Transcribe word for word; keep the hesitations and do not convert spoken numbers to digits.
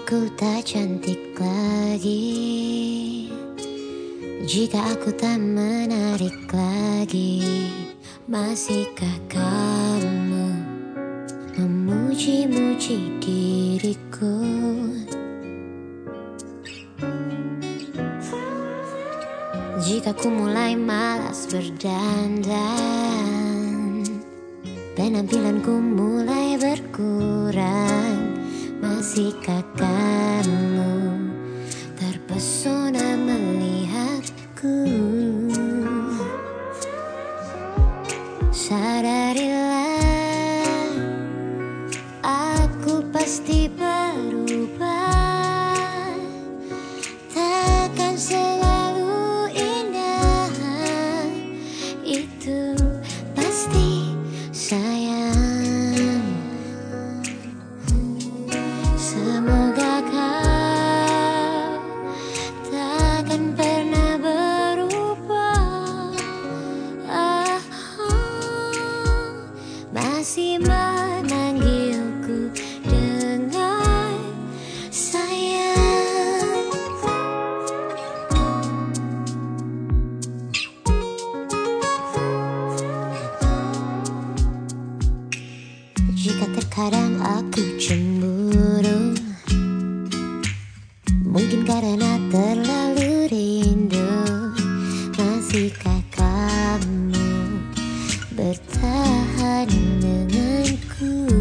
Aku tak cantik lagi jika aku tak menarik lagi. Masihkah kamu memuji-muji diriku? Jika ku mulai malas berdandan, penampilanku mulai berkurang, masihkah kamu terpesona melihatku? Sadarilah, aku pasti berubah, takkan selalu indah, itu pasti sayang. Semoga kau takkan pernah berubah, ah, ah, masih memanggilku dengan sayang. Jika terkadang aku cemburu, mungkin karena terlalu rindu, masihkah kamu bertahan denganku?